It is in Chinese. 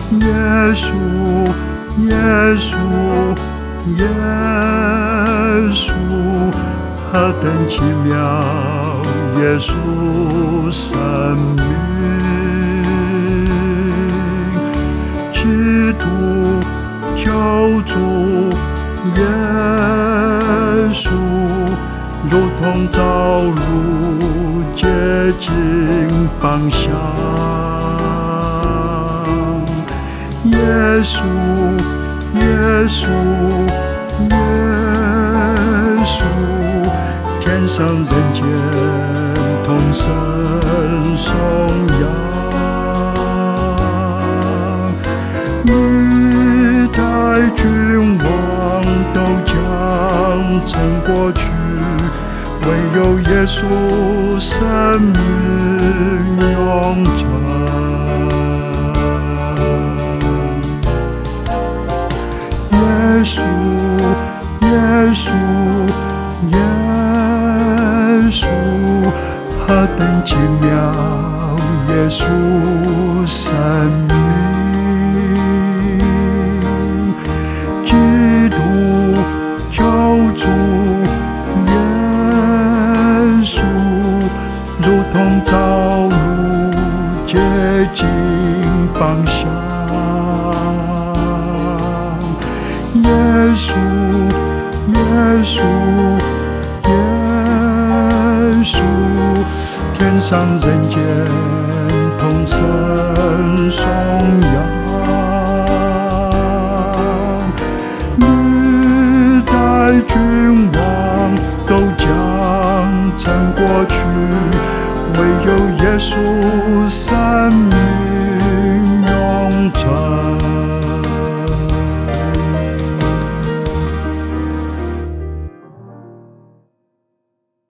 耶稣，耶稣，耶稣，何等奇妙！耶稣生命，基督救主，耶稣，如同朝露接近方向。耶稣，耶稣，耶稣，天上人间同声颂扬。历代君王都将撑过去，唯有耶稣生命永存。耶稣，耶稣，耶稣，何等奇妙！耶稣生命，基督救主，耶稣，如同朝露接近方向。耶稣，耶稣，耶稣，天上人间同声颂扬。历代君王都将撑过去，唯有耶稣生命